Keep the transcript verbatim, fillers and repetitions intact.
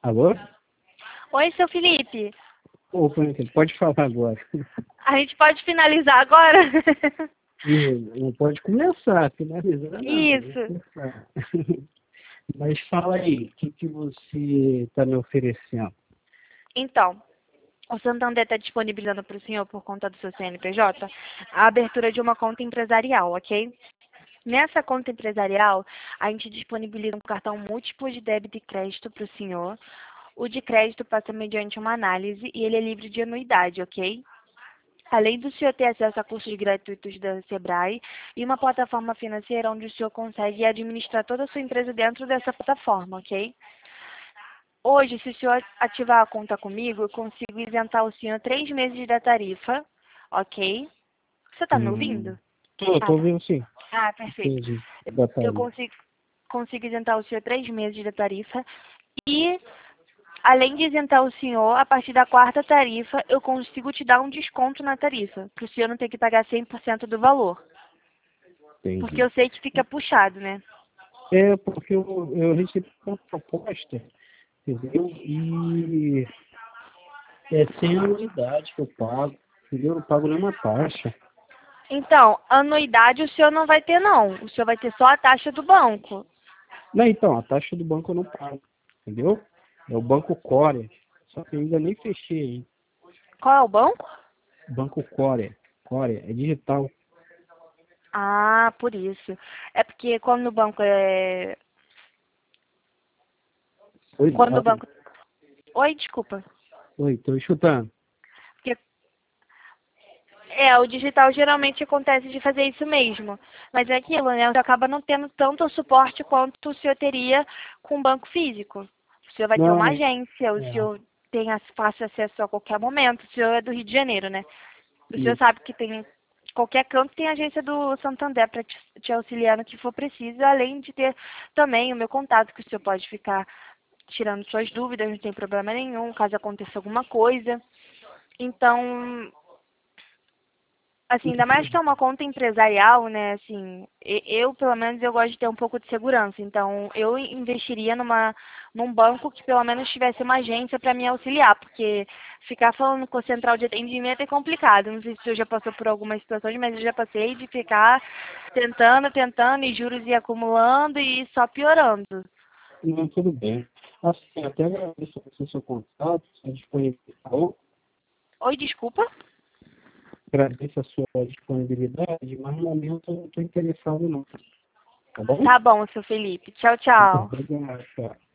Alô? Oi, seu Felipe. Ô, Franklin, pode falar agora. A gente pode finalizar agora? E não pode começar, finalizar não. Vamos Isso. começar. Mas fala aí, o que, que você está me oferecendo? Então, o Santander está disponibilizando para o senhor, por conta do seu C N P J, a abertura de uma conta empresarial, ok? Nessa conta empresarial, a gente disponibiliza um cartão múltiplo de débito e crédito para o senhor. O de crédito passa mediante uma análise e ele é livre de anuidade, ok? Além do senhor ter acesso a cursos gratuitos da Sebrae e uma plataforma financeira onde o senhor consegue administrar toda a sua empresa dentro dessa plataforma, ok? Hoje, se o senhor ativar a conta comigo, eu consigo isentar o senhor três meses da tarifa, ok? Você está me Hum, ouvindo? tô, Ah, tô tá. ouvindo sim. Ah, perfeito. Entendi. Da Eu Thalita. consigo, consigo isentar o senhor três meses da tarifa e, além de isentar o senhor, a partir da quarta tarifa, eu consigo te dar um desconto na tarifa, para o senhor não ter que pagar cem por cento do valor. Porque Entendi. eu sei que fica puxado, né? É, porque eu, eu recebi uma proposta, entendeu? E é sem anuidade que eu pago, entendeu? Eu não pago nenhuma taxa. Então, anuidade o senhor não vai ter, não. O senhor vai ter só a taxa do banco. Não, então, a taxa do banco eu não pago, entendeu? É o Banco Core. Só que eu ainda nem fechei, hein? Qual é o banco? Banco Core. Core, é digital. Ah, por isso. É porque quando o banco é... Oi, Quando o ah, banco... Oi, desculpa. oi, tô escutando. Porque é, o digital geralmente acontece de fazer isso mesmo. Mas é aquilo, né? Você acaba não tendo tanto suporte quanto o senhor teria com o banco físico. O senhor vai ter Não, uma agência, o é, senhor tem ac- fácil acesso a qualquer momento. O senhor é do Rio de Janeiro, né? O senhor isso. sabe que tem qualquer canto tem agência do Santander para te, te auxiliar no que for preciso, além de ter também o meu contato, que o senhor pode ficar tirando suas dúvidas, não tem problema nenhum, caso aconteça alguma coisa. Então, assim, ainda mais que é uma conta empresarial, né, assim, e- eu, pelo menos, eu gosto de ter um pouco de segurança, então eu investiria numa, num banco que pelo menos tivesse uma agência para me auxiliar, porque ficar falando com a central de atendimento é complicado, não sei se o senhor já passou por algumas situações, mas eu já passei de ficar tentando, tentando, e juros ia acumulando e só piorando. Não, tudo bem. Assim, até agradeço o seu contato, sua disponibilidade. Oi, desculpa? Agradeço a sua disponibilidade, mas no momento eu não estou interessado não. Tá bom? Tá bom, seu Felipe. Tchau, Muito tchau. obrigado, tchau.